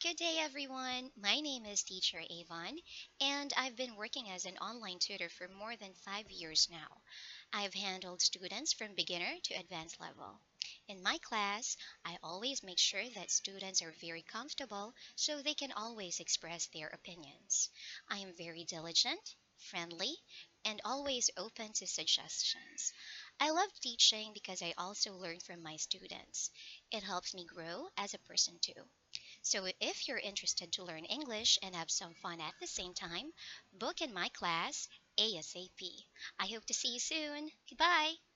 Good day, everyone. My name is Teacher Avon, and I've been working as an online tutor for more than 5 years now. I've handled students from beginner to advanced level. In my class, I always make sure that students are very comfortable so they can always express their opinions. I am very diligent, friendly, and always open to suggestions. I love teaching because I also learn from my students. It helps me grow as a person too. So if you're interested to learn English and have some fun at the same time, book in my class ASAP. I hope to see you soon. Goodbye.